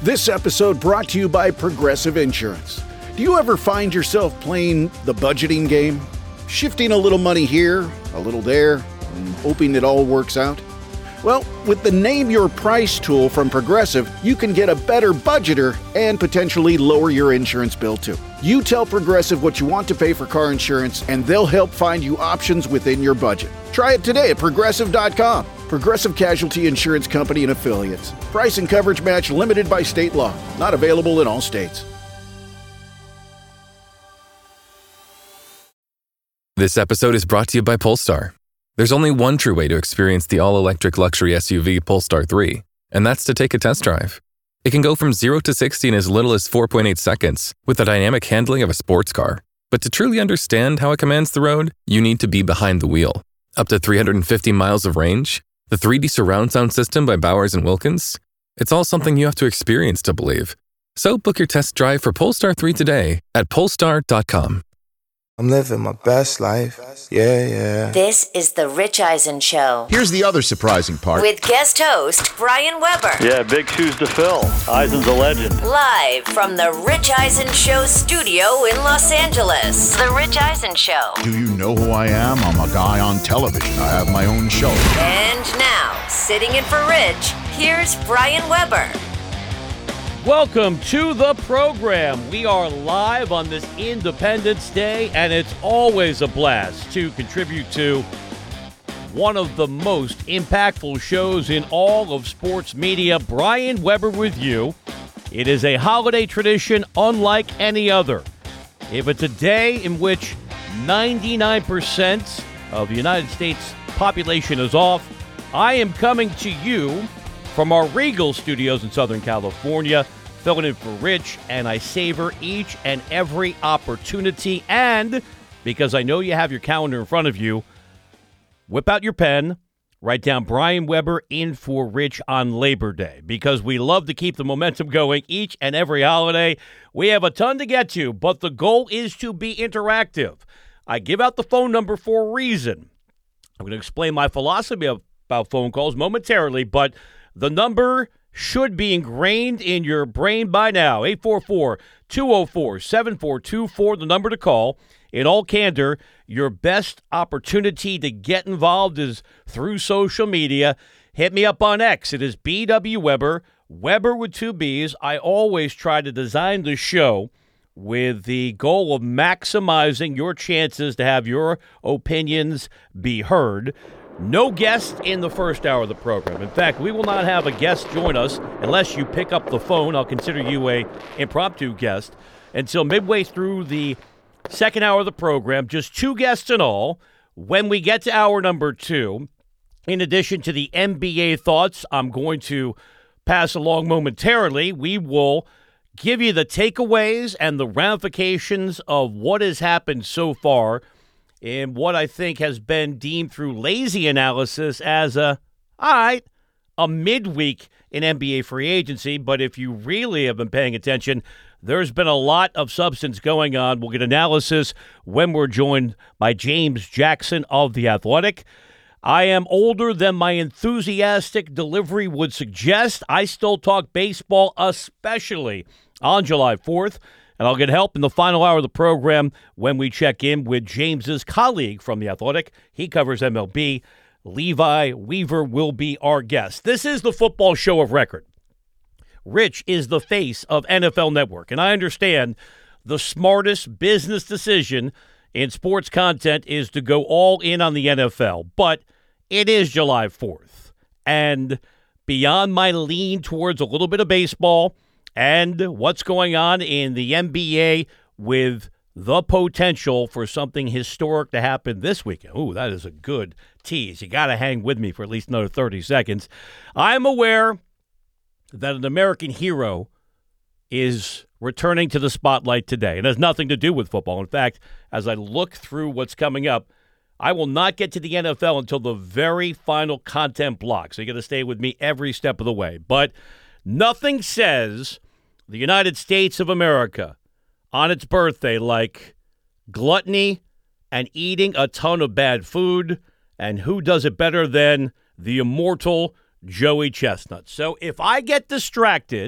This episode brought to you by Progressive Insurance. Do you ever find yourself playing the budgeting game? Shifting a little money here, a little there, and hoping it all works out? Well, with the Name Your Price tool from Progressive, you can get a better budgeter and potentially lower your insurance bill too. You tell Progressive what you want to pay for car insurance, and they'll help find you options within your budget. Try it today at Progressive.com. Progressive Casualty Insurance Company and Affiliates. Price and coverage match limited by state law. Not available in all states. This episode is brought to you by Polestar. There's only one true way to experience the all-electric luxury SUV Polestar 3, and that's to take a test drive. It can go from 0 to 60 in as little as 4.8 seconds with the dynamic handling of a sports car. But to truly understand how it commands the road, you need to be behind the wheel. Up to 350 miles of range, the 3D surround sound system by Bowers & Wilkins. It's all something you have to experience to believe. So book your test drive for Polestar 3 today at Polestar.com. I'm living my best life. Yeah. This is The Rich Eisen Show. Here's the other surprising part. With guest host, Brian Weber. Yeah, big shoes to fill. Eisen's a legend. Live from The Rich Eisen Show studio in Los Angeles. The Rich Eisen Show. Do you know who I am? I'm a guy on television. I have my own show. And now, sitting in for Rich, here's Brian Weber. Welcome to the program. We are live on this Independence Day, and it's always a blast to contribute to one of the most impactful shows in all of sports media. Brian Weber with you. It is a holiday tradition unlike any other. If it's a day in which 99% of the United States population is off, I am coming to you from our Regal studios in Southern California, filling in for Rich, and I savor each and every opportunity. And because I know you have your calendar in front of you, whip out your pen, write down Brian Weber in for Rich on Labor Day, because we love to keep the momentum going each and every holiday. We have a ton to get to, but the goal is to be interactive. I give out the phone number for a reason. I'm going to explain my philosophy about phone calls momentarily, but the number should be ingrained in your brain by now. 844-204-7424, the number to call. In all candor, your best opportunity to get involved is through social media. Hit me up on X. It is BW Weber, Weber with two B's. I always try to design the show with the goal of maximizing your chances to have your opinions be heard. No guest in the first hour of the program. In fact, we will not have a guest join us unless you pick up the phone. I'll consider you a impromptu guest until midway through the second hour of the program. Just two guests in all. When we get to hour number two, in addition to the NBA thoughts I'm going to pass along momentarily, we will give you the takeaways and the ramifications of what has happened so far in what I think has been deemed through lazy analysis as a midweek in NBA free agency. But if you really have been paying attention, there's been a lot of substance going on. We'll get analysis when we're joined by James Jackson of The Athletic. I am older than my enthusiastic delivery would suggest. I still talk baseball, especially on July 4th. And I'll get help in the final hour of the program when we check in with James's colleague from The Athletic. He covers MLB. Levi Weaver will be our guest. This is the football show of record. Rich is the face of NFL Network, and I understand the smartest business decision in sports content is to go all in on the NFL, but it is July 4th. And beyond my lean towards a little bit of baseball and what's going on in the NBA with the potential for something historic to happen this weekend. Ooh, that is a good tease. You got to hang with me for at least another 30 seconds. I'm aware that an American hero is returning to the spotlight today. It has nothing to do with football. In fact, as I look through what's coming up, I will not get to the NFL until the very final content block. So you got to stay with me every step of the way. But nothing says the United States of America on its birthday like gluttony and eating a ton of bad food. And who does it better than the immortal Joey Chestnut? So if I get distracted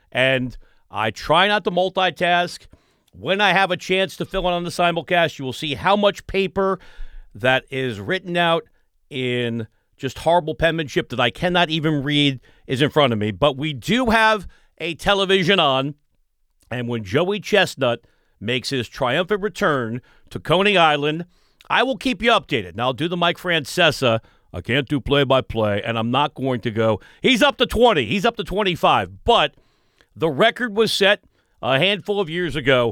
and I try not to multitask. When I have a chance to fill in on the simulcast, you will see how much paper that is written out in just horrible penmanship that I cannot even read is in front of me. But we do have a television on, and when Joey Chestnut makes his triumphant return to Coney Island, I will keep you updated. Now, I'll do the Mike Francesa. I can't do play-by-play, and I'm not going to go, he's up to 20, he's up to 25. But the record was set a handful of years ago.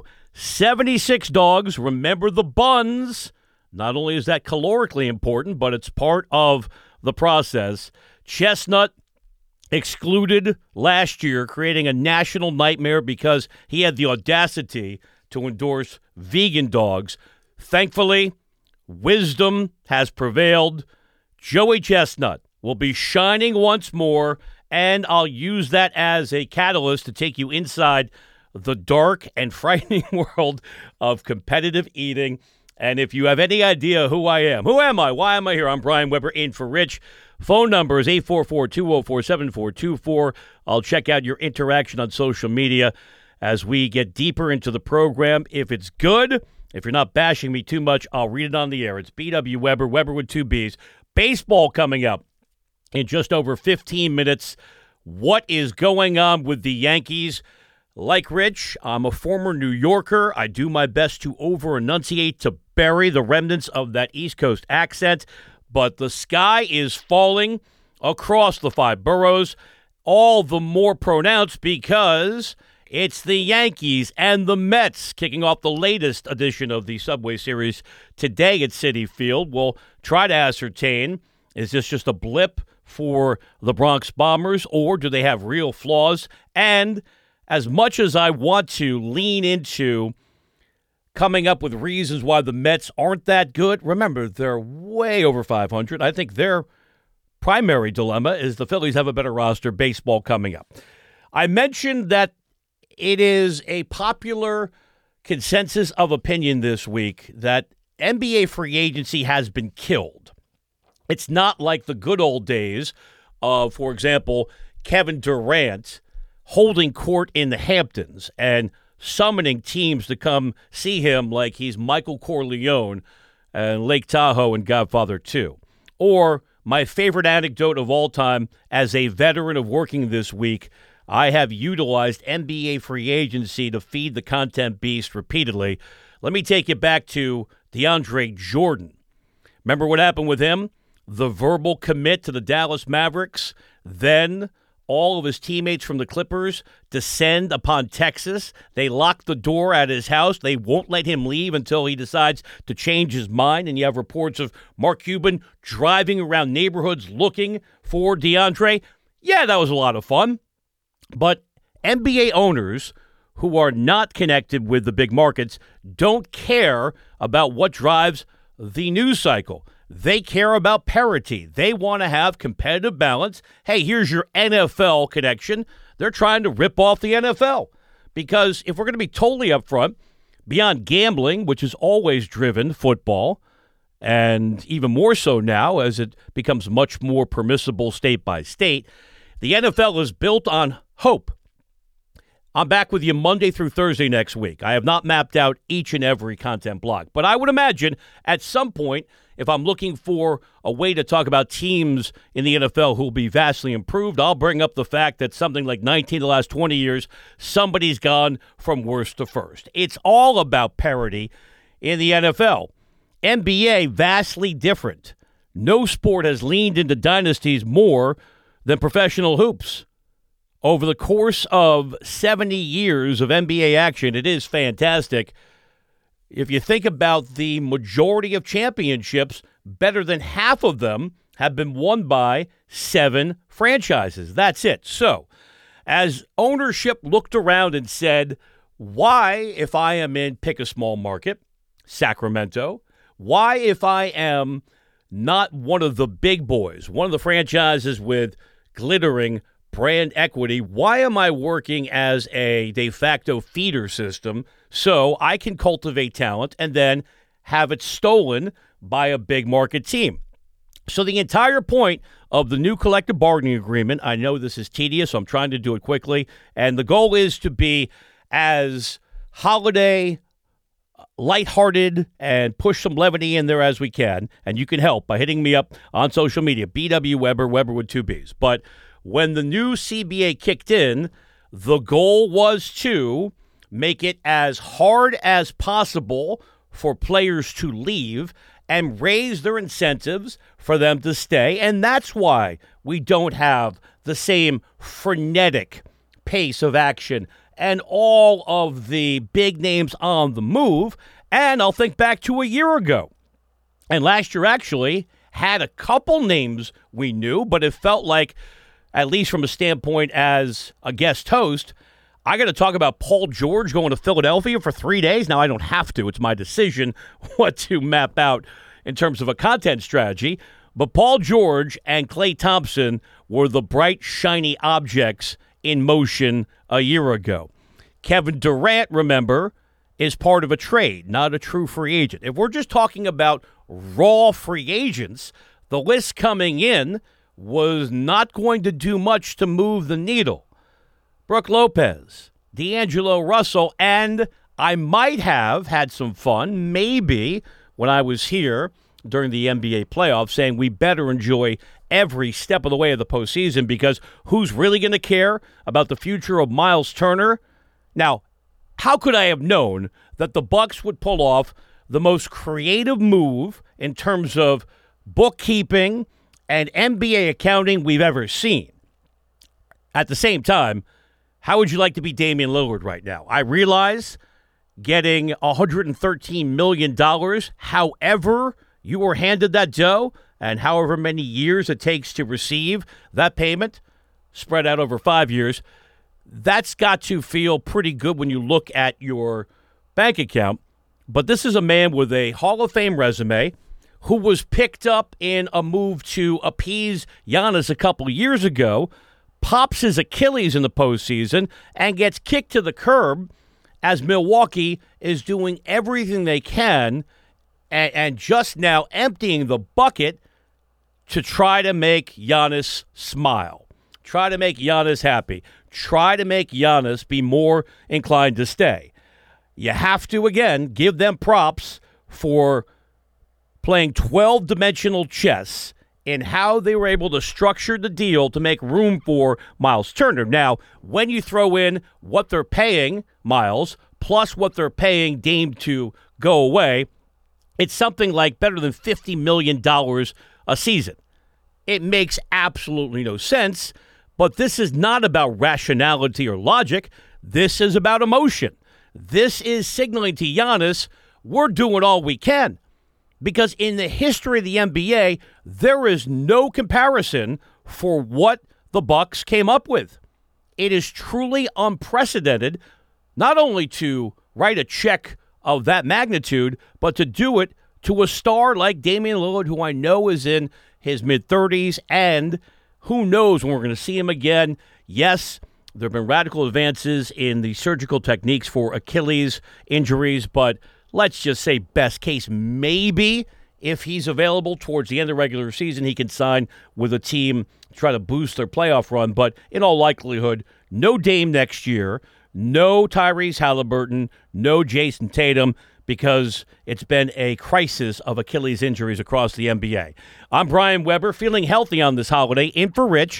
76 dogs. Remember the buns. Not only is that calorically important, but it's part of the process. Chestnut excluded last year, creating a national nightmare because he had the audacity to endorse vegan dogs. Thankfully, wisdom has prevailed. Joey Chestnut will be shining once more, and I'll use that as a catalyst to take you inside the dark and frightening world of competitive eating. And if you have any idea who I am, who am I? Why am I here? I'm Brian Weber in for Rich. Phone number is 844-204-7424. I'll check out your interaction on social media as we get deeper into the program. If it's good, if you're not bashing me too much, I'll read it on the air. It's B.W. Weber, Weber with 2 B's. Baseball coming up in just over 15 minutes. What is going on with the Yankees? Like Rich, I'm a former New Yorker. I do my best to over-enunciate, to bury the remnants of that East Coast accent. But the sky is falling across the 5 boroughs, all the more pronounced because it's the Yankees and the Mets kicking off the latest edition of the Subway Series today at Citi Field. We'll try to ascertain, is this just a blip for the Bronx Bombers, or do they have real flaws? And as much as I want to lean into coming up with reasons why the Mets aren't that good, remember, they're way over 500. I think their primary dilemma is the Phillies have a better roster. Baseball coming up. I mentioned that it is a popular consensus of opinion this week that NBA free agency has been killed. It's not like the good old days of, for example, Kevin Durant holding court in the Hamptons and summoning teams to come see him like he's Michael Corleone and Lake Tahoe and Godfather 2. Or my favorite anecdote of all time, as a veteran of working this week, I have utilized NBA free agency to feed the content beast repeatedly. Let me take you back to DeAndre Jordan. Remember what happened with him? The verbal commit to the Dallas Mavericks, then all of his teammates from the Clippers descend upon Texas. They lock the door at his house. They won't let him leave until he decides to change his mind. And you have reports of Mark Cuban driving around neighborhoods looking for DeAndre. Yeah, that was a lot of fun. But NBA owners who are not connected with the big markets don't care about what drives the news cycle. They care about parity. They want to have competitive balance. Hey, here's your NFL connection. They're trying to rip off the NFL. Because if we're going to be totally upfront, beyond gambling, which has always driven football, and even more so now as it becomes much more permissible state by state, the NFL is built on hope. I'm back with you Monday through Thursday next week. I have not mapped out each and every content block, but I would imagine at some point, if I'm looking for a way to talk about teams in the NFL who will be vastly improved, I'll bring up the fact that something like 19 of the last 20 years, somebody's gone from worst to first. It's all about parity in the NFL. NBA, vastly different. No sport has leaned into dynasties more than professional hoops. Over the course of 70 years of NBA action, it is fantastic. If you think about the majority of championships, better than half of them have been won by 7 franchises. That's it. So, as ownership looked around and said, why, if I am in, pick a small market, Sacramento, why, if I am not one of the big boys, one of the franchises with glittering brand equity, why am I working as a de facto feeder system so I can cultivate talent and then have it stolen by a big market team? So the entire point of the new collective bargaining agreement. I know this is tedious, so I'm trying to do it quickly. And the goal is to be as holiday lighthearted and push some levity in there as we can. And you can help by hitting me up on social media, BW Weber, Weber with 2 Bs. But when the new CBA kicked in, the goal was to make it as hard as possible for players to leave and raise their incentives for them to stay. And that's why we don't have the same frenetic pace of action and all of the big names on the move. And I'll think back to a year ago. And last year actually had a couple names we knew, but it felt like, at least from a standpoint as a guest host, I got to talk about Paul George going to Philadelphia for 3 days. Now, I don't have to. It's my decision what to map out in terms of a content strategy. But Paul George and Klay Thompson were the bright, shiny objects in motion a year ago. Kevin Durant, remember, is part of a trade, not a true free agent. If we're just talking about raw free agents, the list coming in was not going to do much to move the needle. Brook Lopez, D'Angelo Russell, and I might have had some fun, maybe, when I was here during the NBA playoffs, saying we better enjoy every step of the way of the postseason, because who's really going to care about the future of Miles Turner? Now, how could I have known that the Bucks would pull off the most creative move in terms of bookkeeping and NBA accounting we've ever seen? At the same time, how would you like to be Damian Lillard right now? I realize getting $113 million, however you were handed that dough, and however many years it takes to receive that payment, spread out over 5 years, that's got to feel pretty good when you look at your bank account. But this is a man with a Hall of Fame resume who was picked up in a move to appease Giannis a couple years ago, pops his Achilles in the postseason, and gets kicked to the curb as Milwaukee is doing everything they can and just now emptying the bucket to try to make Giannis smile, try to make Giannis happy, try to make Giannis be more inclined to stay. You have to, again, give them props for playing 12-dimensional chess in how they were able to structure the deal to make room for Miles Turner. Now, when you throw in what they're paying Miles plus what they're paying Dame to go away, it's something like better than $50 million a season. It makes absolutely no sense, but this is not about rationality or logic. This is about emotion. This is signaling to Giannis, we're doing all we can. Because in the history of the NBA, there is no comparison for what the Bucks came up with. It is truly unprecedented, not only to write a check of that magnitude, but to do it to a star like Damian Lillard, who I know is in his mid-30s, and who knows when we're going to see him again. Yes, there have been radical advances in the surgical techniques for Achilles injuries, but let's just say best case, maybe if he's available towards the end of the regular season, he can sign with a team to try to boost their playoff run. But in all likelihood, no Dame next year, no Tyrese Halliburton, no Jason Tatum, because it's been a crisis of Achilles injuries across the NBA. I'm Brian Weber, feeling healthy on this holiday. In for Rich,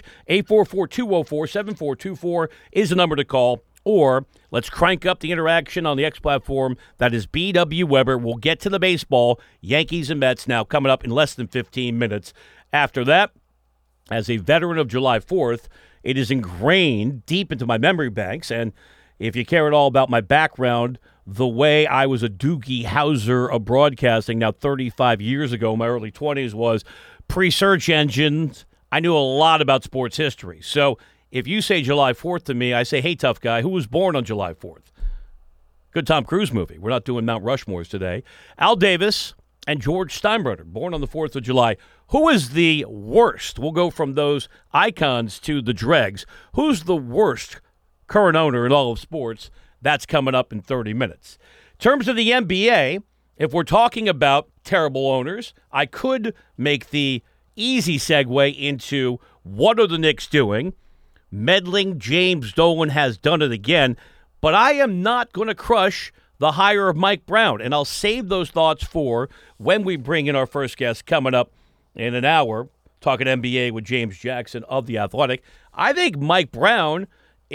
844-204-7424 is the number to call. Or let's crank up the interaction on the X platform. That is BW Weber. We'll get to the baseball. Yankees and Mets now coming up in less than 15 minutes. After that, as a veteran of July 4th, it is ingrained deep into my memory banks. And if you care at all about my background, the way I was a Doogie Howser of broadcasting now 35 years ago, in my early 20s, was pre-search engines. I knew a lot about sports history. So if you say July 4th to me, I say, hey, tough guy, who was born on July 4th? Good Tom Cruise movie. We're not doing Mount Rushmores today. Al Davis and George Steinbrenner, born on the 4th of July. Who is the worst? We'll go from those icons to the dregs. Who's the worst current owner in all of sports? That's coming up in 30 minutes. In terms of the NBA, if we're talking about terrible owners, I could make the easy segue into what are the Knicks doing. Meddling James Dolan has done it again, but I am not going to crush the hire of Mike Brown, and I'll save those thoughts for when we bring in our first guest coming up in an hour, talking NBA with James Jackson of The Athletic. I think Mike Brown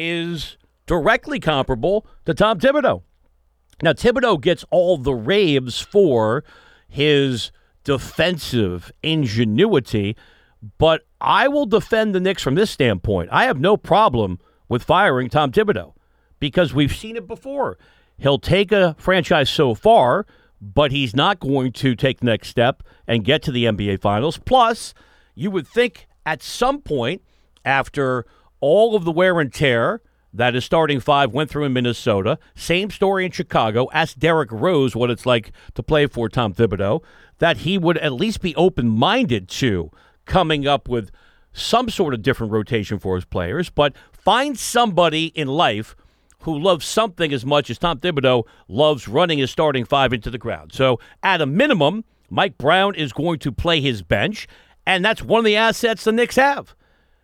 is directly comparable to Tom Thibodeau. Now, Thibodeau gets all the raves for his defensive ingenuity, but I will defend the Knicks from this standpoint. I have no problem with firing Tom Thibodeau because we've seen it before. He'll take a franchise so far, but he's not going to take the next step and get to the NBA Finals. Plus, you would think at some point, after all of the wear and tear that his starting five went through in Minnesota, same story in Chicago, ask Derrick Rose what it's like to play for Tom Thibodeau, that he would at least be open-minded to coming up with some sort of different rotation for his players, but find somebody in life who loves something as much as Tom Thibodeau loves running his starting five into the ground. So at a minimum, Mike Brown is going to play his bench, and that's one of the assets the Knicks have.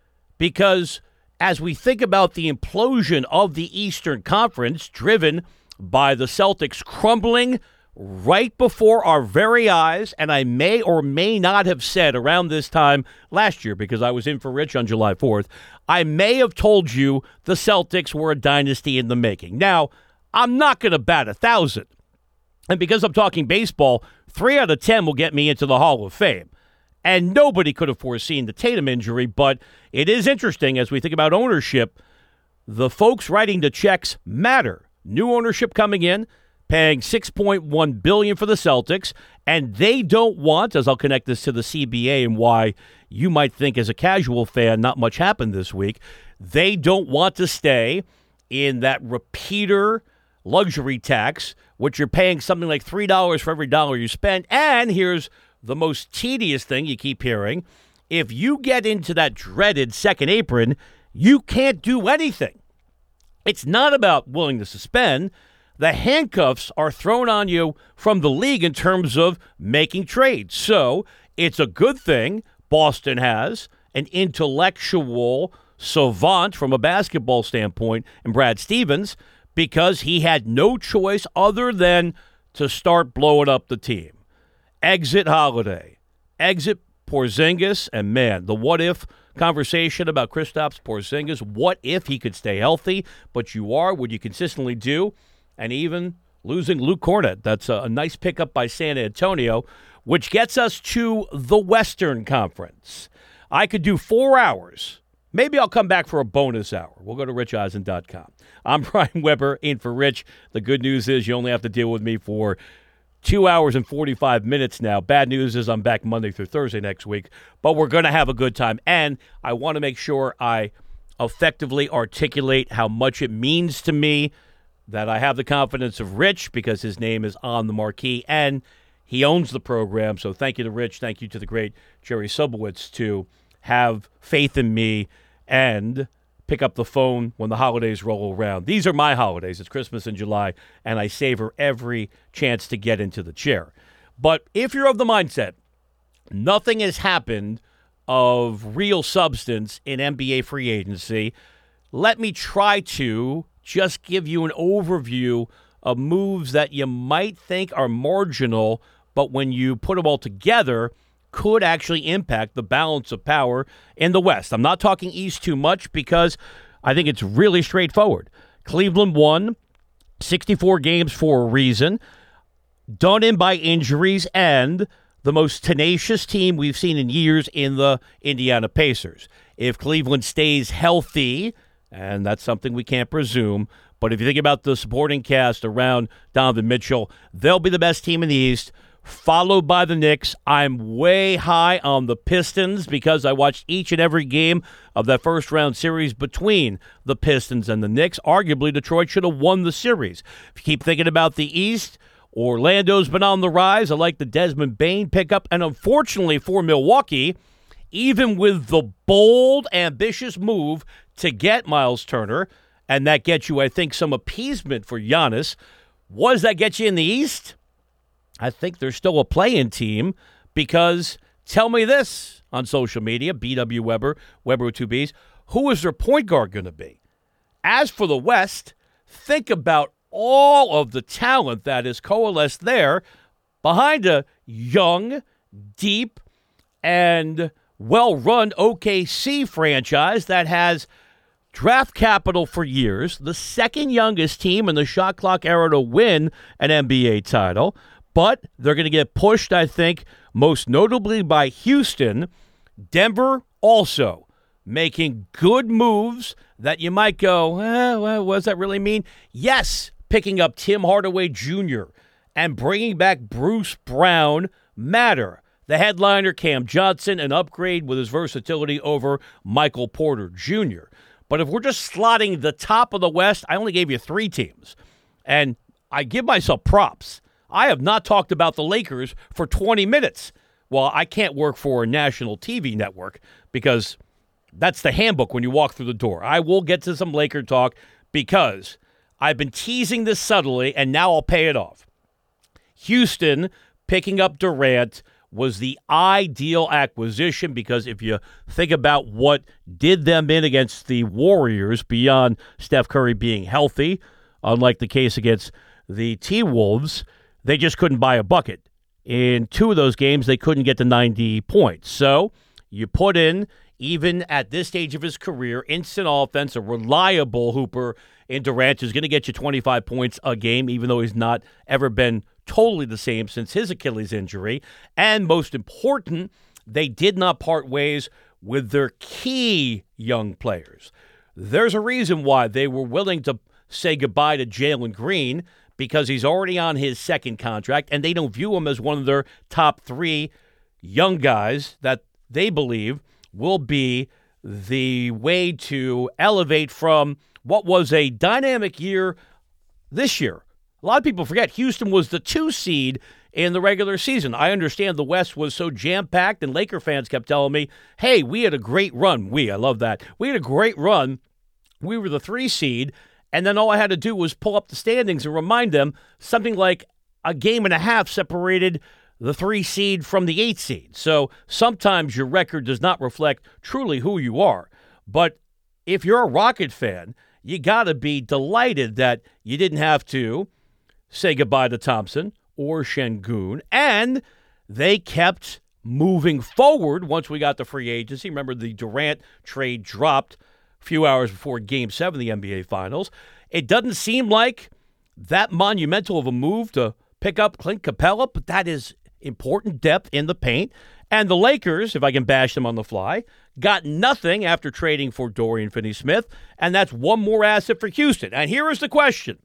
Because as we think about the implosion of the Eastern Conference, driven by the Celtics crumbling right before our very eyes, and I may or may not have said around this time last year, because I was in for Rich on July 4th, I may have told you the Celtics were a dynasty in the making. Now, I'm not going to bat 1,000. And because I'm talking baseball, 3 out of 10 will get me into the Hall of Fame. And nobody could have foreseen the Tatum injury, but it is interesting as we think about ownership. The folks writing the checks matter. New ownership coming in, paying $6.1 billion for the Celtics, and they don't want, as I'll connect this to the CBA and why you might think as a casual fan not much happened this week, they don't want to stay in that repeater luxury tax, which you're paying something like $3 for every dollar you spend. And here's the most tedious thing you keep hearing. If you get into that dreaded second apron, you can't do anything. It's not about willingness to spend. The handcuffs are thrown on you from the league in terms of making trades. So it's a good thing Boston has an intellectual savant from a basketball standpoint in Brad Stevens, because he had no choice other than to start blowing up the team. Exit Holiday, exit Porzingis, and man, the what-if conversation about Kristaps Porzingis, what if he could stay healthy, but you are, would you consistently do? And even losing Luke Kornet. That's a nice pickup by San Antonio, which gets us to the Western Conference. I could do 4 hours. Maybe I'll come back for a bonus hour. We'll go to richeisen.com. I'm Brian Weber in for Rich. The good news is you only have to deal with me for 2 hours and 45 minutes now. Bad news is I'm back Monday through Thursday next week, but we're going to have a good time. And I want to make sure I effectively articulate how much it means to me that I have the confidence of Rich, because his name is on the marquee and he owns the program. So thank you to Rich. Thank you to the great Jerry Subowitz to have faith in me and pick up the phone when the holidays roll around. These are my holidays. It's Christmas in July, and I savor every chance to get into the chair. But if you're of the mindset, nothing has happened of real substance in NBA free agency, let me try to just give you an overview of moves that you might think are marginal, but when you put them all together, could actually impact the balance of power in the West. I'm not talking East too much because I think it's really straightforward. Cleveland won 64 games for a reason, done in by injuries, and the most tenacious team we've seen in years in the Indiana Pacers. If Cleveland stays healthy, and that's something we can't presume, but if you think about the supporting cast around Donovan Mitchell, they'll be the best team in the East, followed by the Knicks. I'm way high on the Pistons because I watched each and every game of that first-round series between the Pistons and the Knicks. Arguably, Detroit should have won the series. If you keep thinking about the East, Orlando's been on the rise. I like the Desmond Bane pickup. And unfortunately for Milwaukee, even with the bold, ambitious move to get Miles Turner, and that gets you, I think, some appeasement for Giannis, what does that get you in the East? I think there's still a play-in team because, tell me this, on social media, BW Weber, Weber with 2 Bs. Who is their point guard going to be? As for the West, think about all of the talent that is coalesced there behind a young, deep, and well-run OKC franchise that has draft capital for years, the second youngest team in the shot clock era to win an NBA title, but they're going to get pushed, I think, most notably by Houston. Denver also making good moves that you might go, well, what does that really mean? Yes, picking up Tim Hardaway Jr. and bringing back Bruce Brown matter. The headliner, Cam Johnson, an upgrade with his versatility over Michael Porter Jr. But if we're just slotting the top of the West, I only gave you 3 teams. And I give myself props. I have not talked about the Lakers for 20 minutes. Well, I can't work for a national TV network because that's the handbook when you walk through the door. I will get to some Laker talk because I've been teasing this subtly, and now I'll pay it off. Houston picking up Durant was the ideal acquisition because if you think about what did them in against the Warriors beyond Steph Curry being healthy, unlike the case against the T-Wolves, they just couldn't buy a bucket. In 2 of those games, they couldn't get to 90 points. So you put in, even at this stage of his career, instant offense, a reliable hooper in Durant who's going to get you 25 points a game, even though he's not ever been totally the same since his Achilles injury. And most important, they did not part ways with their key young players. There's a reason why they were willing to say goodbye to Jalen Green because he's already on his second contract, and they don't view him as one of their top 3 young guys that they believe will be the way to elevate from what was a dynamic year this year. A lot of people forget Houston was the 2 seed in the regular season. I understand the West was so jam-packed, and Laker fans kept telling me, hey, we had a great run. I love that. We had a great run. We were the 3 seed, and then all I had to do was pull up the standings and remind them something like a game and a half separated the 3 seed from the 8 seed. So sometimes your record does not reflect truly who you are. But if you're a Rocket fan, you got to be delighted that you didn't have to say goodbye to Thompson or Şengün, and they kept moving forward once we got the free agency. Remember, the Durant trade dropped a few hours before Game 7 of the NBA Finals. It doesn't seem like that monumental of a move to pick up Clint Capella, but that is important depth in the paint. And the Lakers, if I can bash them on the fly, got nothing after trading for Dorian Finney-Smith, and that's one more asset for Houston. And here is the question.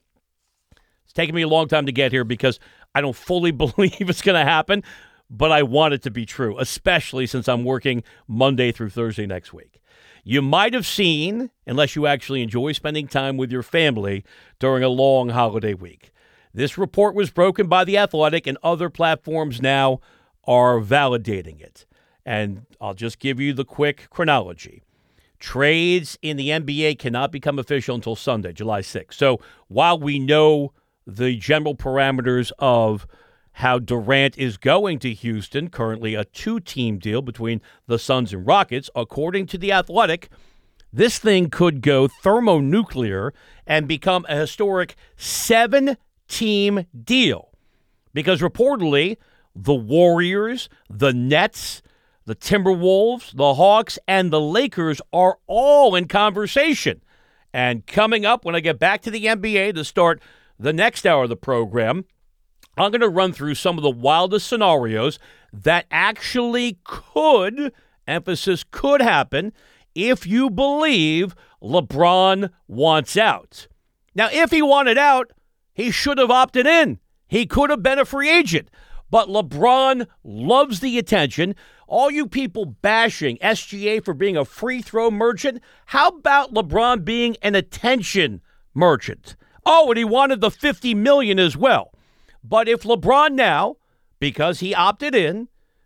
It's taken me a long time to get here because I don't fully believe it's going to happen, but I want it to be true, especially since I'm working Monday through Thursday next week. You might have seen, unless you actually enjoy spending time with your family during a long holiday week. This report was broken by The Athletic, and other platforms now are validating it. And I'll just give you the quick chronology. Trades in the NBA cannot become official until Sunday, July 6th. So while we know the general parameters of how Durant is going to Houston, currently a 2-team deal between the Suns and Rockets, according to The Athletic, this thing could go thermonuclear and become a historic 7-team deal. Because reportedly, the Warriors, the Nets, the Timberwolves, the Hawks, and the Lakers are all in conversation. And coming up when I get back to the NBA to start the next hour of the program, I'm going to run through some of the wildest scenarios that actually could, emphasis could happen, if you believe LeBron wants out. Now, if he wanted out, he should have opted in. He could have been a free agent. But LeBron loves the attention. All you people bashing SGA for being a free throw merchant, how about LeBron being an attention merchant? Oh, and he wanted the $50 million as well. But if LeBron now, because he opted in,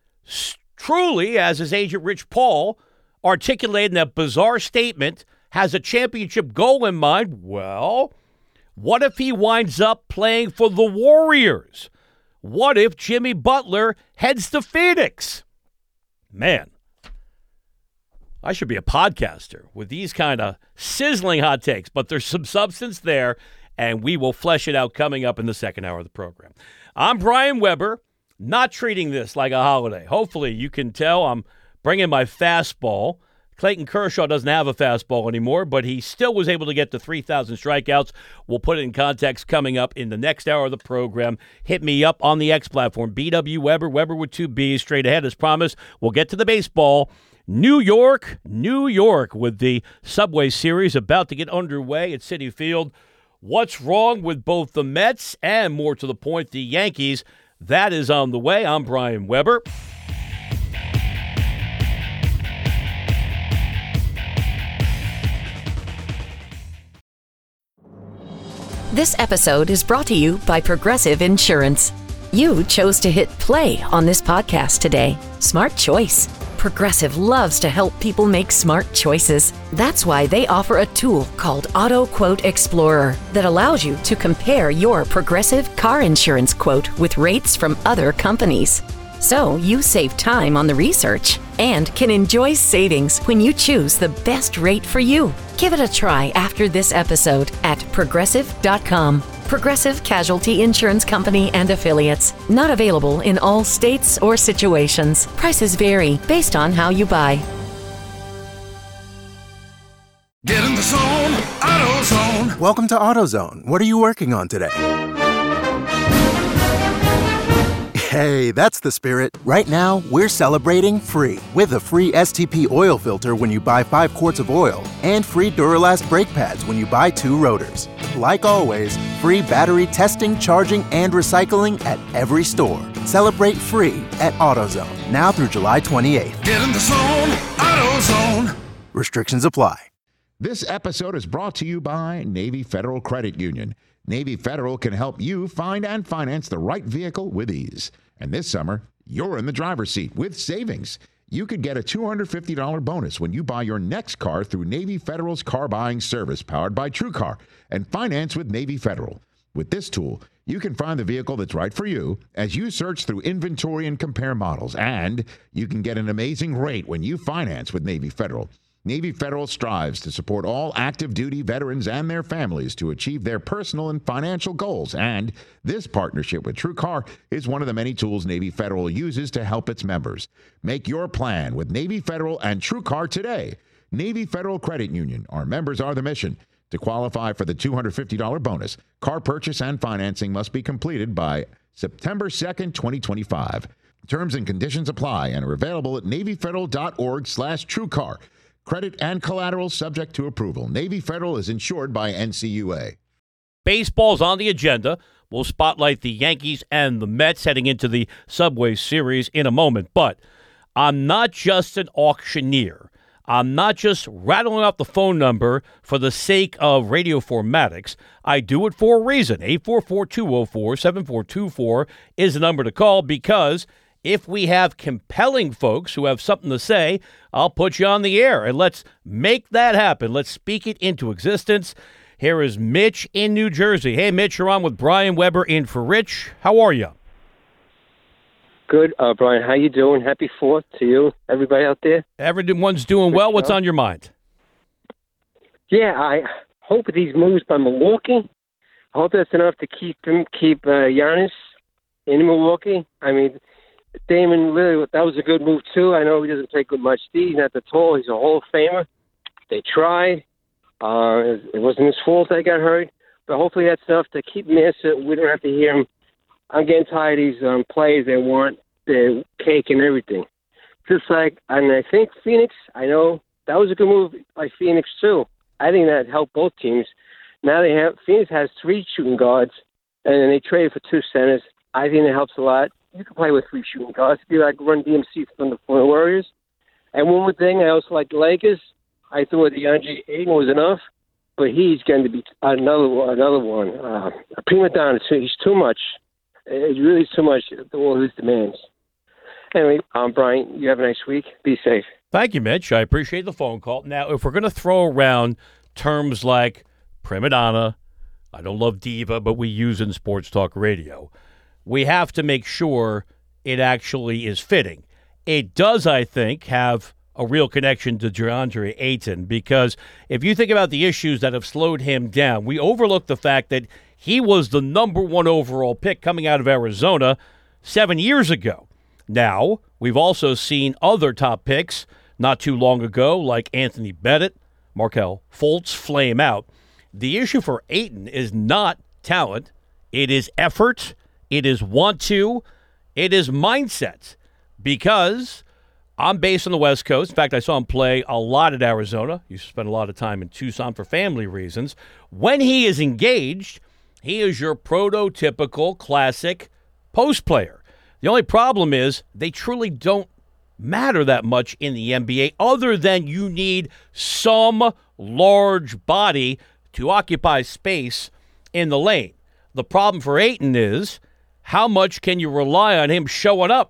truly, as his agent Rich Paul articulated in that bizarre statement, has a championship goal in mind, well, what if he winds up playing for the Warriors? What if Jimmy Butler heads to Phoenix? Man, I should be a podcaster with these kind of sizzling hot takes, but there's some substance there, and we will flesh it out coming up in the second hour of the program. I'm Brian Weber, not treating this like a holiday. Hopefully you can tell I'm bringing my fastball. Clayton Kershaw doesn't have a fastball anymore, but he still was able to get to 3,000 strikeouts. We'll put it in context coming up in the next hour of the program. Hit me up on the X platform, BW Weber, Weber with 2 B's, straight ahead as promised. We'll get to the baseball. New York, with the Subway Series about to get underway at Citi Field. What's wrong with both the Mets and, more to the point, the Yankees? That is on the way. I'm Brian Weber. This episode is brought to you by Progressive Insurance. You chose to hit play on this podcast today. Smart choice. Progressive loves to help people make smart choices. That's why they offer a tool called Auto Quote Explorer that allows you to compare your Progressive car insurance quote with rates from other companies. So you save time on the research and can enjoy savings when you choose the best rate for you. Give it a try after this episode at Progressive.com. Progressive Casualty Insurance Company and Affiliates. Not available in all states or situations. Prices vary based on how you buy. Get in the zone, AutoZone. Welcome to AutoZone. What are you working on today? Hey, that's the spirit. Right now, we're celebrating free with a free STP oil filter when you buy 5 quarts of oil and free Duralast brake pads when you buy 2 rotors. Like always, free battery testing, charging, and recycling at every store. Celebrate free at AutoZone, now through July 28th. Get in the zone, AutoZone. Restrictions apply. This episode is brought to you by Navy Federal Credit Union. Navy Federal can help you find and finance the right vehicle with ease. And this summer, you're in the driver's seat with savings. You could get a $250 bonus when you buy your next car through Navy Federal's car buying service powered by TrueCar and finance with Navy Federal. With this tool, you can find the vehicle that's right for you as you search through inventory and compare models. And you can get an amazing rate when you finance with Navy Federal. Navy Federal strives to support all active duty veterans and their families to achieve their personal and financial goals. And this partnership with TrueCar is one of the many tools Navy Federal uses to help its members. Make your plan with Navy Federal and TrueCar today. Navy Federal Credit Union. Our members are the mission. To qualify for the $250 bonus, car purchase and financing must be completed by September 2nd, 2025. Terms and conditions apply and are available at NavyFederal.org/TrueCar. Credit and collateral subject to approval. Navy Federal is insured by NCUA. Baseball's on the agenda. We'll spotlight the Yankees and the Mets heading into the Subway Series in a moment. But I'm not just an auctioneer. I'm not just rattling off the phone number for the sake of radio formatics. I do it for a reason. 844-204-7424 is the number to call, because if we have compelling folks who have something to say, I'll put you on the air, and let's make that happen. Let's speak it into existence. Here is Mitch in New Jersey. Hey, Mitch, you're on with Brian Weber in for Rich. How are you? Good, Brian. How you doing? Happy 4th to you, everybody out there. Everyone's doing well. What's on your mind? Yeah, I hope these moves by Milwaukee, I hope that's enough to keep Giannis in Milwaukee. I mean, Damon Lillard, that was a good move, too. I know he doesn't play good much D. He's not that tall. He's a Hall of Famer. They tried. It wasn't his fault that got hurt. But hopefully that's enough to keep him there so we don't have to hear him. I'm getting tired of these players. They want their cake and everything. Just like, and I think Phoenix, I know that was a good move by Phoenix, too. I think that helped both teams. Now Phoenix has 3 shooting guards, and then they traded for 2 centers. I think that helps a lot. You can play with 3 shooting guards. Be like Run DMC from the Warriors. And one more thing, I also like the Lakers. I thought DeAndre Ayton was enough, but he's going to be another one. A prima donna. He's too much. It really is too much, all his demands. Anyway, Brian, you have a nice week. Be safe. Thank you, Mitch. I appreciate the phone call. Now, if we're going to throw around terms like prima donna, I don't love diva, but we use in sports talk radio, we have to make sure it actually is fitting. It does, I think, have a real connection to DeAndre Ayton, because if you think about the issues that have slowed him down, we overlook the fact that he was the number 1 overall pick coming out of Arizona 7 years ago. Now, we've also seen other top picks not too long ago, like Anthony Bennett, Markelle Fultz, flame out. The issue for Ayton is not talent. It is effort. It is want to. It is mindset. Because I'm based on the West Coast. In fact, I saw him play a lot at Arizona. He spent a lot of time in Tucson for family reasons. When he is engaged, he is your prototypical classic post player. The only problem is they truly don't matter that much in the NBA, other than you need some large body to occupy space in the lane. The problem for Ayton is, how much can you rely on him showing up?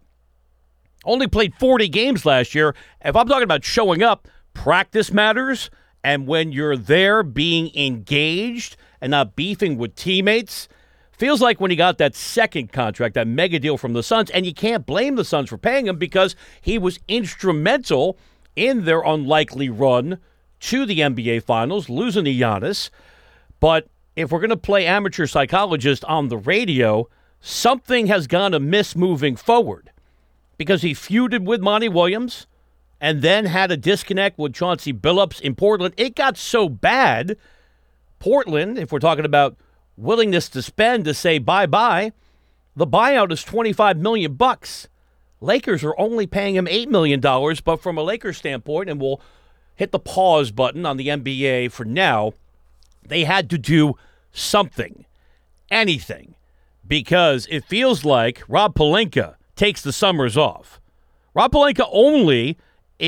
Only played 40 games last year. If I'm talking about showing up, practice matters. And when you're there being engaged and not beefing with teammates, feels like when he got that second contract, that mega deal from the Suns, and you can't blame the Suns for paying him because he was instrumental in their unlikely run to the NBA Finals, losing to Giannis. But if we're going to play amateur psychologist on the radio, something has gone amiss moving forward. Because he feuded with Monty Williams and then had a disconnect with Chauncey Billups in Portland. It got so bad, Portland, if we're talking about willingness to spend to say bye-bye, the buyout is $25 million. Lakers are only paying him $8 million, but from a Lakers standpoint, and we'll hit the pause button on the NBA for now, they had to do something, anything, because it feels like Rob Pelinka takes the summers off. Rob Pelinka only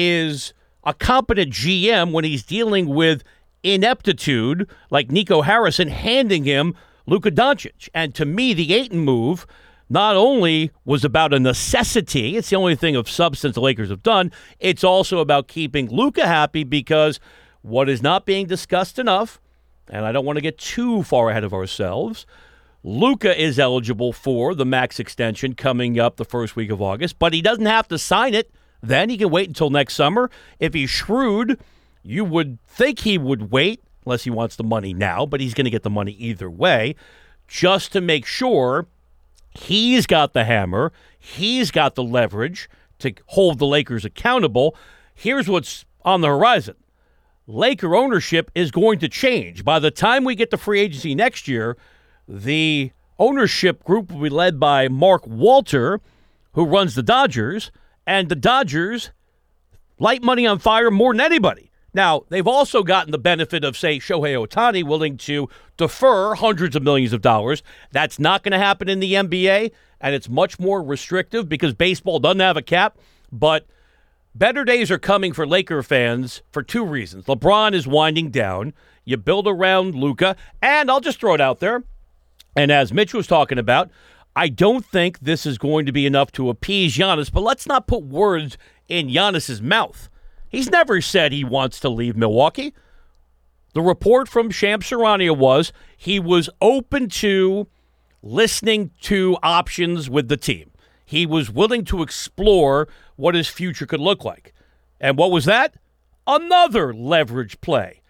is a competent GM when he's dealing with ineptitude like Nico Harrison handing him Luka Doncic. And to me, the Ayton move not only was about a necessity, it's the only thing of substance the Lakers have done, it's also about keeping Luka happy, because what is not being discussed enough, and I don't want to get too far ahead of ourselves, Luka is eligible for the max extension coming up the first week of August, but he doesn't have to sign it then. He can wait until next summer. If he's shrewd, you would think he would wait, unless he wants the money now, but he's going to get the money either way, just to make sure he's got the hammer, he's got the leverage to hold the Lakers accountable. Here's what's on the horizon. Laker ownership is going to change. By the time we get to free agency next year, the ownership group will be led by Mark Walter, who runs the Dodgers, and the Dodgers light money on fire more than anybody. Now, they've also gotten the benefit of, say, Shohei Ohtani willing to defer hundreds of millions of dollars. That's not going to happen in the NBA, and it's much more restrictive because baseball doesn't have a cap. But better days are coming for Laker fans for two reasons. LeBron is winding down. You build around Luka, and I'll just throw it out there. And as Mitch was talking about, I don't think this is going to be enough to appease Giannis, but let's not put words in Giannis's mouth. He's never said he wants to leave Milwaukee. The report from Shams Charania was he was open to listening to options with the team. He was willing to explore what his future could look like. And what was that? Another leverage play.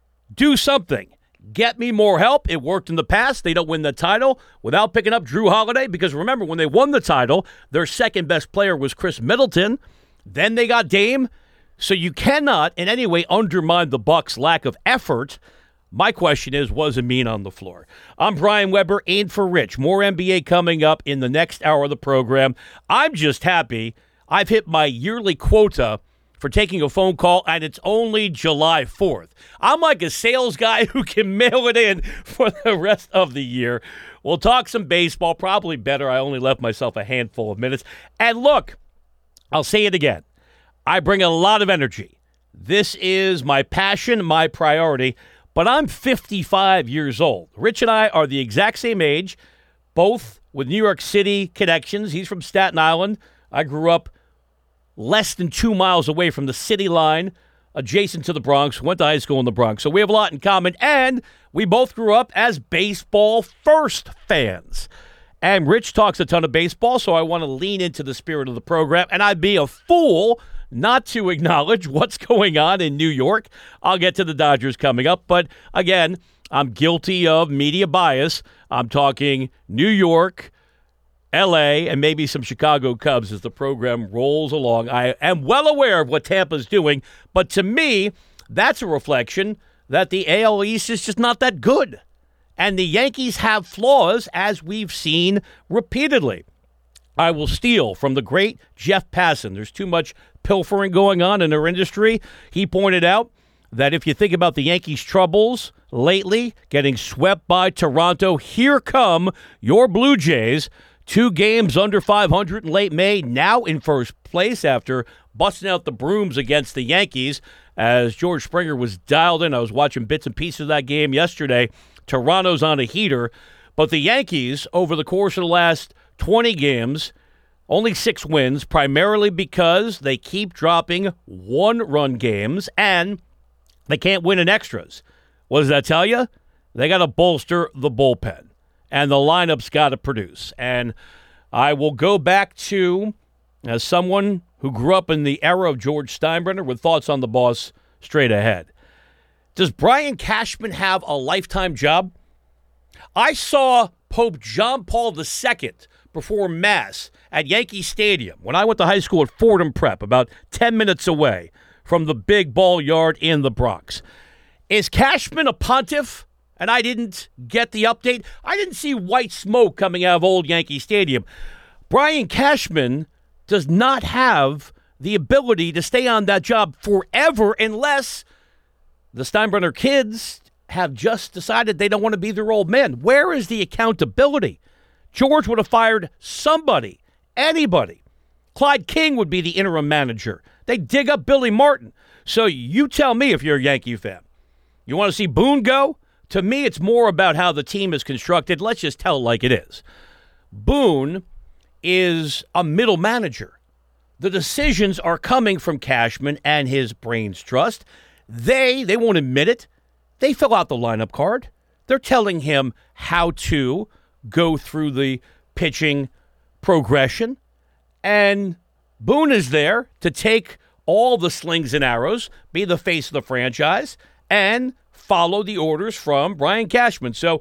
Do something. Get me more help. It worked in the past. They don't win the title without picking up Drew Holiday, because remember, when they won the title, their second best player was Chris Middleton. Then they got Dame. So you cannot in any way undermine the Bucks' lack of effort. My question is, what does it mean on the floor? I'm Brian Weber, in for Rich. More NBA coming up in the next hour of the program. I'm just happy I've hit my yearly quota for taking a phone call, and it's only July 4th. I'm like a sales guy who can mail it in for the rest of the year. We'll talk some baseball, probably better. I only left myself a handful of minutes. And look, I'll say it again. I bring a lot of energy. This is my passion, my priority, but I'm 55 years old. Rich and I are the exact same age, both with New York City connections. He's from Staten Island. I grew up less than 2 miles away from the city line, adjacent to the Bronx, went to high school in the Bronx. So we have a lot in common, and we both grew up as baseball first fans. And Rich talks a ton of baseball, so I want to lean into the spirit of the program, and I'd be a fool not to acknowledge what's going on in New York. I'll get to the Dodgers coming up, but again, I'm guilty of media bias. I'm talking New York, L.A., and maybe some Chicago Cubs as the program rolls along. I am well aware of what Tampa's doing, but to me, that's a reflection that the AL East is just not that good. And the Yankees have flaws, as we've seen repeatedly. I will steal from the great Jeff Passan. There's too much pilfering going on in our industry. He pointed out that if you think about the Yankees' troubles lately, getting swept by Toronto, here come your Blue Jays. 2 games under 500 in late May, now in first place after busting out the brooms against the Yankees. As George Springer was dialed in, I was watching bits and pieces of that game yesterday. Toronto's on a heater, but the Yankees, over the course of the last 20 games, only 6 wins, primarily because they keep dropping 1-run games and they can't win in extras. What does that tell you? They got to bolster the bullpen, and the lineup's got to produce. And I will go back to, as someone who grew up in the era of George Steinbrenner, with thoughts on the boss straight ahead. Does Brian Cashman have a lifetime job? I saw Pope John Paul II perform Mass at Yankee Stadium when I went to high school at Fordham Prep, about 10 minutes away from the big ball yard in the Bronx. Is Cashman a pontiff? And I didn't get the update. I didn't see white smoke coming out of old Yankee Stadium. Brian Cashman does not have the ability to stay on that job forever unless the Steinbrenner kids have just decided they don't want to be their old men. Where is the accountability? George would have fired somebody, anybody. Clyde King would be the interim manager. They dig up Billy Martin. So you tell me if you're a Yankee fan. You want to see Boone go? To me, it's more about how the team is constructed. Let's just tell it like it is. Boone is a middle manager. The decisions are coming from Cashman and his brains trust. They won't admit it. They fill out the lineup card. They're telling him how to go through the pitching progression. And Boone is there to take all the slings and arrows, be the face of the franchise, and follow the orders from Brian Cashman. So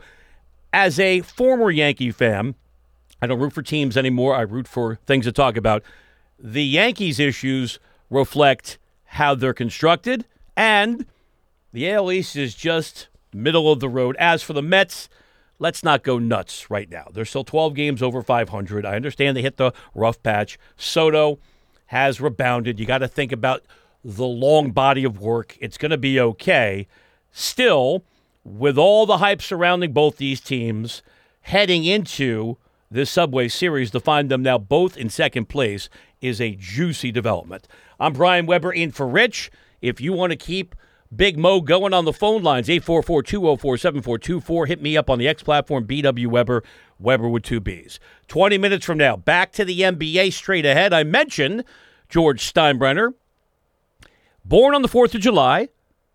as a former Yankee fan, I don't root for teams anymore. I root for things to talk about. The Yankees' issues reflect how they're constructed, and the AL East is just middle of the road. As for the Mets, let's not go nuts right now. They're still 12 games over 500. I understand they hit the rough patch. Soto has rebounded. You got to think about the long body of work. It's going to be okay. Still, with all the hype surrounding both these teams, heading into this Subway Series, to find them now both in second place is a juicy development. I'm Brian Weber in for Rich. If you want to keep Big Mo going on the phone lines, 844-204-7424. Hit me up on the X platform, BW Weber, Weber with 2 Bs. 20 minutes from now, back to the NBA straight ahead. I mentioned George Steinbrenner, born on the 4th of July,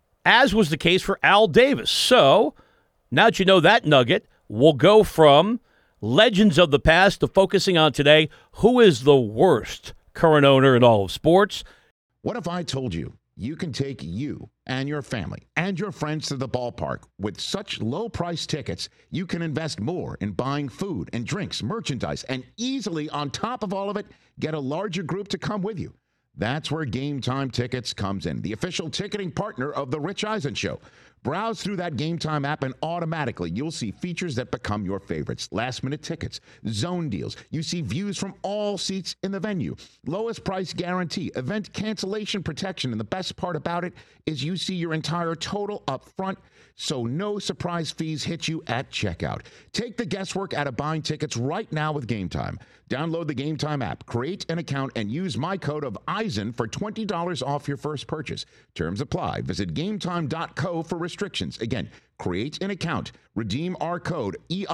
as was the case for Al Davis. So, now that you know that nugget, we'll go from legends of the past to focusing on today. Who is the worst current owner in all of sports? What if I told you you can take you and your family and your friends to the ballpark with such low-price tickets, you can invest more in buying food and drinks, merchandise, and easily, on top of all of it, get a larger group to come with you? That's where Game Time Tickets comes in, the official ticketing partner of The Rich Eisen Show. Browse through that Game Time app and automatically you'll see features that become your favorites. Last-minute tickets, zone deals. You see views from all seats in the venue. Lowest price guarantee, event cancellation protection. And the best part about it is you see your entire total up front, so no surprise fees hit you at checkout. Take the guesswork out of buying tickets right now with Game Time. Download the Game Time app, create an account, and use my code of Eisen for $20 off your first purchase. Terms apply. Visit GameTime.co for restrictions. Again, create an account. Redeem our code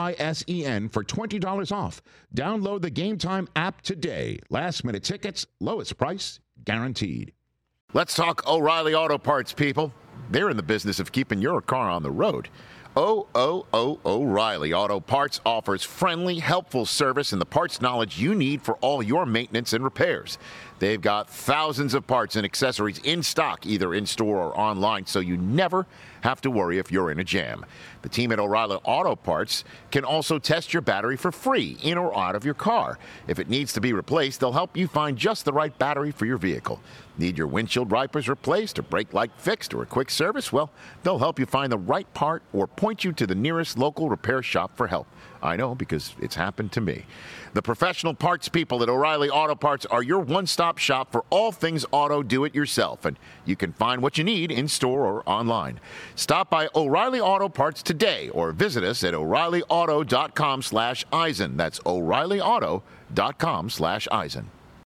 EISEN for $20 off. Download the Game Time app today. Last-minute tickets, lowest price, guaranteed. Let's talk O'Reilly Auto Parts, people. They're in the business of keeping your car on the road. O'Reilly Auto Parts offers friendly, helpful service and the parts knowledge you need for all your maintenance and repairs. They've got thousands of parts and accessories in stock, either in-store or online, so you never have to worry if you're in a jam. The team at O'Reilly Auto Parts can also test your battery for free, in or out of your car. If it needs to be replaced, they'll help you find just the right battery for your vehicle. Need your windshield wipers replaced or brake light fixed or a quick service? Well, they'll help you find the right part or point you to the nearest local repair shop for help. I know, because it's happened to me. The professional parts people at O'Reilly Auto Parts are your one-stop shop for all things auto do-it-yourself, and you can find what you need in-store or online. Stop by O'Reilly Auto Parts today or visit us at O'ReillyAuto.com/Eisen. That's O'ReillyAuto.com/Eisen.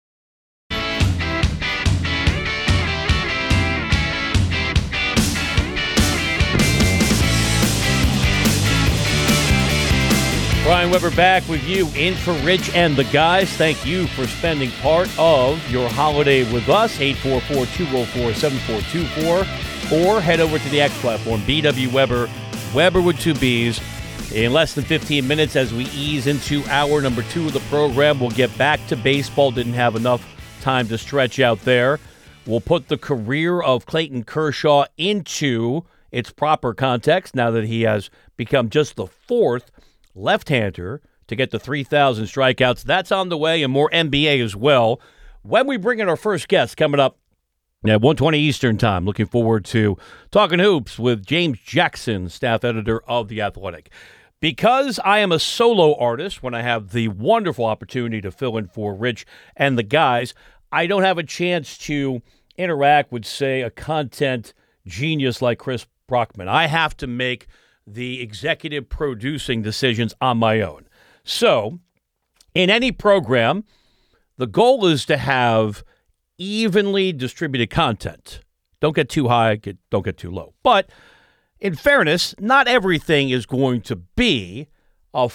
Brian Weber back with you in for Rich and the guys. Thank you for spending part of your holiday with us. 844-204-7424. Or head over to the X platform, BW Weber, Weber with 2 B's. In less than 15 minutes as we ease into hour number 2 of the program, we'll get back to baseball. Didn't have enough time to stretch out there. We'll put the career of Clayton Kershaw into its proper context now that he has become just the 4th left-hander to get to 3,000 strikeouts. That's on the way, and more NBA as well. When we bring in our first guest coming up at 1:20 Eastern Time, looking forward to talking hoops with James Jackson, staff editor of The Athletic. Because I am a solo artist, when I have the wonderful opportunity to fill in for Rich and the guys, I don't have a chance to interact with, say, a content genius like Chris Brockman. I have to make the executive producing decisions on my own. So, in any program, the goal is to have evenly distributed content. Don't get too high, don't get too low. But, in fairness, not everything is going to be a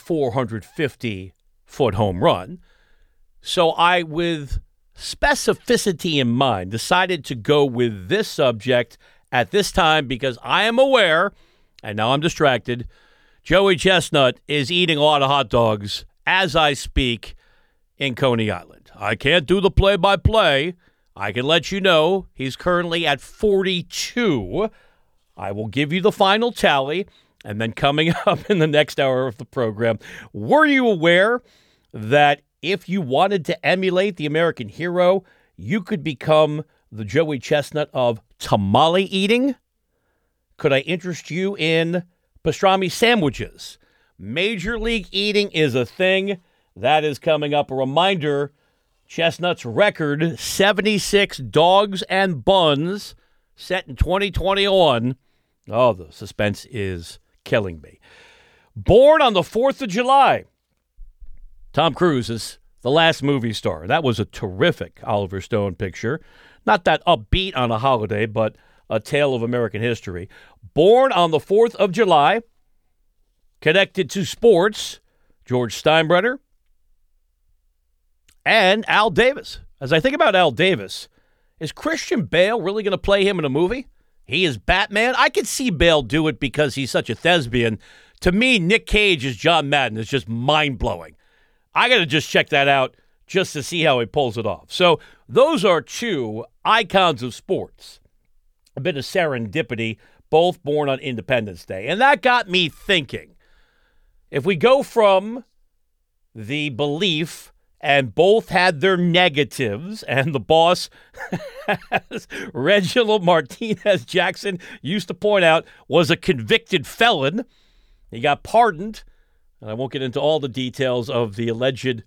450-foot home run. So I, with specificity in mind, decided to go with this subject at this time because I am aware, and now I'm distracted, Joey Chestnut is eating a lot of hot dogs as I speak in Coney Island. I can't do the play-by-play. I can let you know he's currently at 42. I will give you the final tally, and then coming up in the next hour of the program, were you aware that if you wanted to emulate the American hero, you could become the Joey Chestnut of tamale eating? Could I interest you in pastrami sandwiches? Major League eating is a thing. That is coming up. A reminder, Chestnut's record, 76 dogs and buns, set in 2021. Oh, the suspense is killing me. Born on the 4th of July. Tom Cruise is the last movie star. That was a terrific Oliver Stone picture. Not that upbeat on a holiday, but a tale of American history. Born on the 4th of July, connected to sports, George Steinbrenner, and Al Davis. As I think about Al Davis, is Christian Bale really going to play him in a movie? He is Batman. I could see Bale do it because he's such a thespian. To me, Nick Cage as John Madden is just mind-blowing. I got to just check that out just to see how he pulls it off. So those are 2 icons of sports. A bit of serendipity, both born on Independence Day. And that got me thinking. If we go from the belief, and both had their negatives, and the boss, as Reginald Martinez Jackson used to point out, was a convicted felon. He got pardoned, and I won't get into all the details of the alleged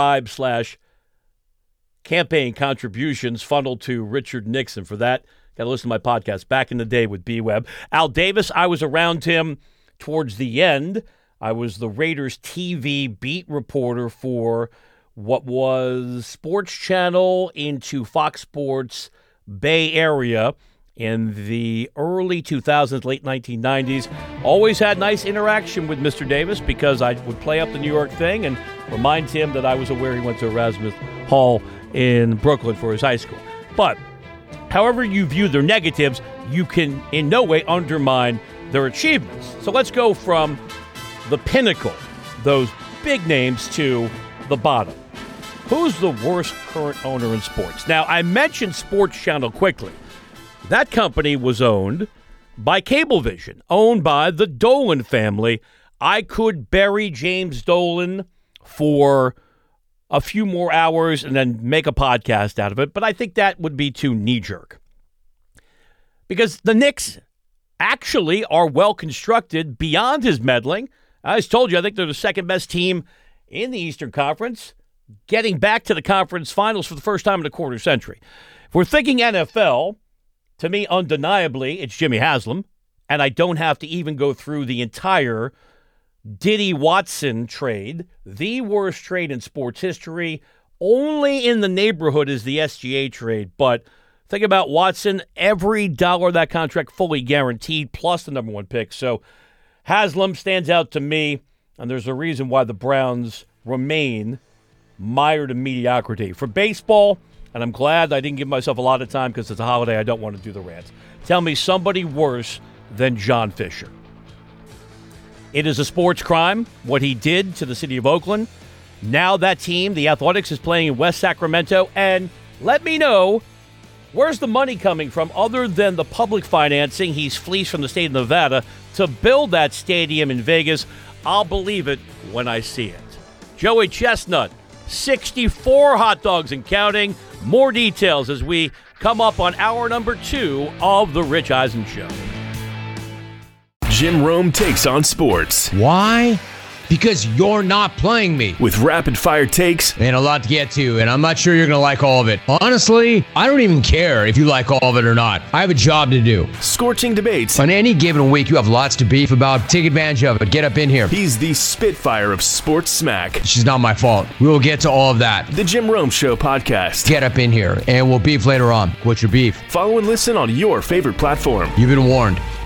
bribe/campaign contributions funneled to Richard Nixon. For that, got to listen to my podcast Back in the Day with B-Web. Al Davis, I was around him towards the end. I was the Raiders TV beat reporter for what was Sports Channel into Fox Sports Bay Area in the early 2000s, late 1990s. Always had nice interaction with Mr. Davis because I would play up the New York thing and remind him that I was aware he went to Erasmus Hall in Brooklyn for his high school. But however you view their negatives, you can in no way undermine their achievements. So let's go from the pinnacle, those big names, to the bottom. Who's the worst current owner in sports? Now, I mentioned Sports Channel quickly. That company was owned by Cablevision, owned by the Dolan family. I could bury James Dolan for a few more hours and then make a podcast out of it, but I think that would be too knee-jerk. Because the Knicks actually are well-constructed beyond his meddling. I just told you, I think they're the second-best team in the Eastern Conference, getting back to the conference finals for the first time in a quarter century. If we're thinking NFL, to me, undeniably, it's Jimmy Haslam, and I don't have to even go through the entire Diddy Watson trade, the worst trade in sports history. Only in the neighborhood is the SGA trade, but think about Watson, every dollar of that contract fully guaranteed, plus the number one pick. So Haslam stands out to me, and there's a reason why the Browns remain mired in mediocrity. For baseball, and I'm glad I didn't give myself a lot of time because it's a holiday, I don't want to do the rant. Tell me somebody worse than John Fisher. It is a sports crime, what he did to the city of Oakland. Now that team, the Athletics, is playing in West Sacramento. And let me know, where's the money coming from other than the public financing he's fleeced from the state of Nevada to build that stadium in Vegas? I'll believe it when I see it. Joey Chestnut, 64 hot dogs and counting. More details as we come up on hour number 2 of The Rich Eisen Show. Jim Rome takes on sports. Why? Because you're not playing me. With rapid-fire takes. And a lot to get to, and I'm not sure you're going to like all of it. Honestly, I don't even care if you like all of it or not. I have a job to do. Scorching debates. On any given week, you have lots to beef about. Take advantage of it. Get up in here. He's the Spitfire of sports smack. It's not my fault. We will get to all of that. The Jim Rome Show podcast. Get up in here, and we'll beef later on. What's your beef? Follow and listen on your favorite platform. You've been warned.